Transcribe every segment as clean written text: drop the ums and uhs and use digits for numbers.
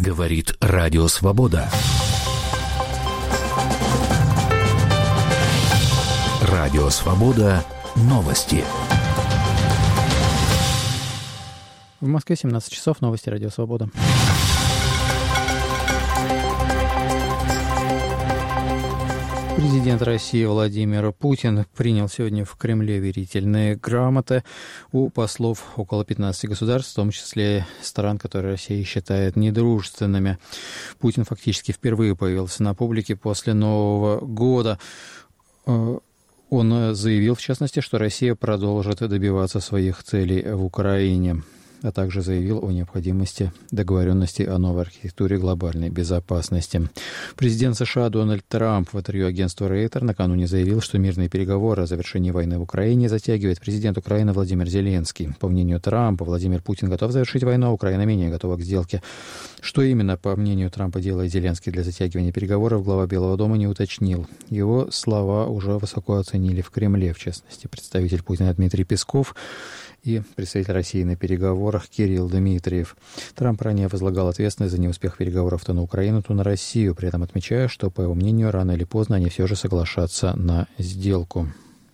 Говорит Радио Свобода. Радио Свобода. Новости. В Москве 17 часов. Новости Радио Свобода. Президент России Владимир Путин принял сегодня в Кремле верительные грамоты у послов около 15 государств, в том числе стран, которые Россия считает недружественными. Путин фактически впервые появился на публике после Нового года. Он заявил, в частности, что Россия продолжит добиваться своих целей в Украине, а также заявил о необходимости договоренности о новой архитектуре глобальной безопасности. Президент США Дональд Трамп в интервью агентству Рейтер накануне заявил, что мирные переговоры о завершении войны в Украине затягивает президент Украины Владимир Зеленский. По мнению Трампа, Владимир Путин готов завершить войну, а Украина менее готова к сделке. Что именно, по мнению Трампа, делает Зеленский для затягивания переговоров, глава Белого дома не уточнил. Его слова уже высоко оценили в Кремле, в частности, представитель Путина Дмитрий Песков и представитель России на переговорах Кирилл Дмитриев. Трамп ранее возлагал ответственность за неуспех переговоров то на Украину, то на Россию, при этом отмечая, что, по его мнению, рано или поздно они все же соглашатся на сделку.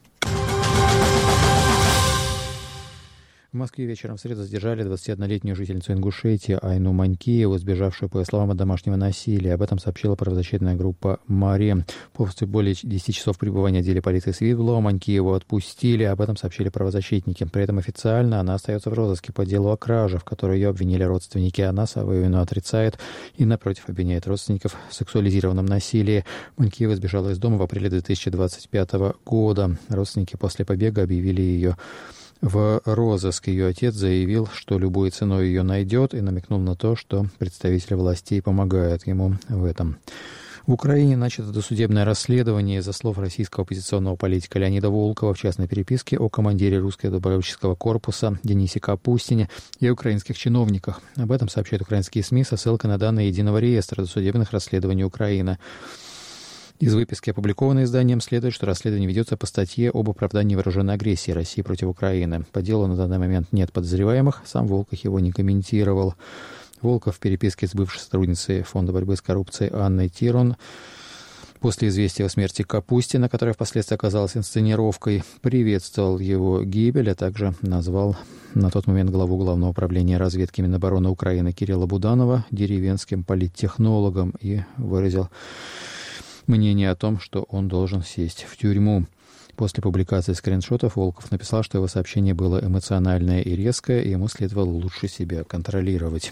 В Москве вечером в среду задержали 21-летнюю жительницу Ингушетии Айну Манькиеву, сбежавшую, по ее словам, от домашнего насилия. Об этом сообщила правозащитная группа «Маре». После более 10 часов пребывания в отделе полиции Свиблова Манькиеву отпустили. Об этом сообщили правозащитники. При этом официально она остается в розыске по делу о краже, в которой ее обвинили родственники. Она свою вину отрицает и, напротив, обвиняет родственников в сексуализированном насилии. Манькиева сбежала из дома в апреле 2025 года. Родственники после побега объявили ее в розыск. Ее отец заявил, что любой ценой ее найдет, и намекнул на то, что представители властей помогают ему в этом. В Украине начато досудебное расследование из-за слов российского оппозиционного политика Леонида Волкова в частной переписке о командире русского добровольческого корпуса Денисе Капустине и украинских чиновниках. Об этом сообщают украинские СМИ со ссылкой на данные Единого реестра досудебных расследований Украины. Из выписки, опубликованной изданием, следует, что расследование ведется по статье об оправдании вооруженной агрессии России против Украины. По делу на данный момент нет подозреваемых, сам Волков его не комментировал. Волков в переписке с бывшей сотрудницей Фонда борьбы с коррупцией Анной Тирон после известия о смерти Капустина, которая впоследствии оказалась инсценировкой, приветствовал его гибель, а также назвал на тот момент главу Главного управления разведки Минобороны Украины Кирилла Буданова деревенским политтехнологом и выразил мнение о том, что он должен сесть в тюрьму. После публикации скриншотов Волков написал, что его сообщение было эмоциональное и резкое, и ему следовало лучше себя контролировать.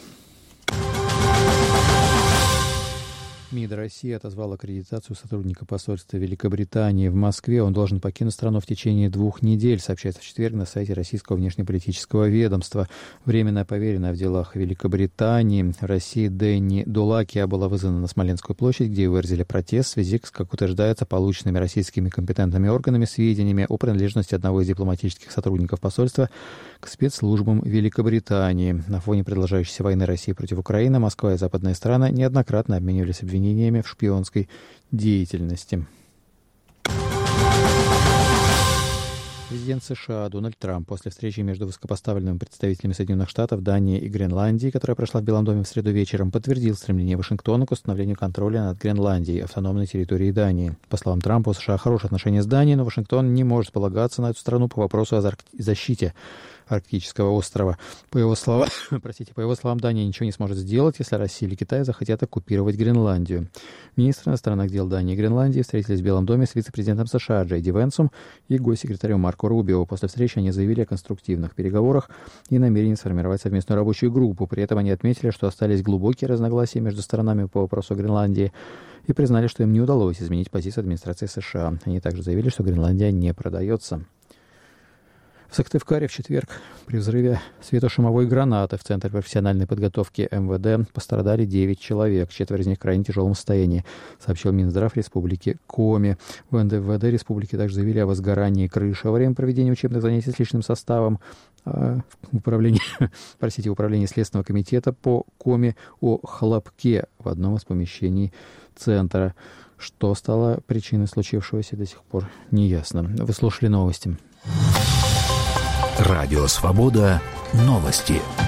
МИД России отозвал аккредитацию сотрудника посольства Великобритании в Москве. Он должен покинуть страну в течение 2 недель, сообщается в четверг на сайте Российского внешнеполитического ведомства. Временная поверенная в делах Великобритании России Дэнни Дулакия была вызвана на Смоленскую площадь, где выразили протест в связи с, как утверждается, полученными российскими компетентными органами сведениями о принадлежности одного из дипломатических сотрудников посольства к спецслужбам Великобритании. На фоне продолжающейся войны России против Украины Москва и западные страны неоднократно обменивались обвинениями в шпионской деятельности. Президент США Дональд Трамп после встречи между высокопоставленными представителями Соединенных Штатов, Дании и Гренландии, которая прошла в Белом доме в среду вечером, подтвердил стремление Вашингтона к установлению контроля над Гренландией, автономной территорией Дании. По словам Трампа, у США хорошие отношения с Данией, но Вашингтон не может полагаться на эту страну по вопросу о защите арктического острова. По его словам, Дания ничего не сможет сделать, если Россия или Китай захотят оккупировать Гренландию. Министры иностранных дел Дании и Гренландии встретились в Белом доме с вице-президентом США Джей Ди Венсом и госсекретарем Марко Рубио. После встречи они заявили о конструктивных переговорах и намерении сформировать совместную рабочую группу. При этом они отметили, что остались глубокие разногласия между сторонами по вопросу Гренландии и признали, что им не удалось изменить позицию администрации США. Они также заявили, что Гренландия не продается. В Сыктывкаре в четверг при взрыве светошумовой гранаты в Центре профессиональной подготовки МВД пострадали 9 человек, 4 из них в крайне тяжелом состоянии, сообщил Минздрав Республики Коми. В НДВД Республики также заявили о возгорании крыши во время проведения учебных занятий с личным составом. Управление Следственного комитета по Коми о хлопке в одном из помещений центра. Что стало причиной случившегося, до сих пор не ясно. Вы слушали новости. Радио Свобода. Новости.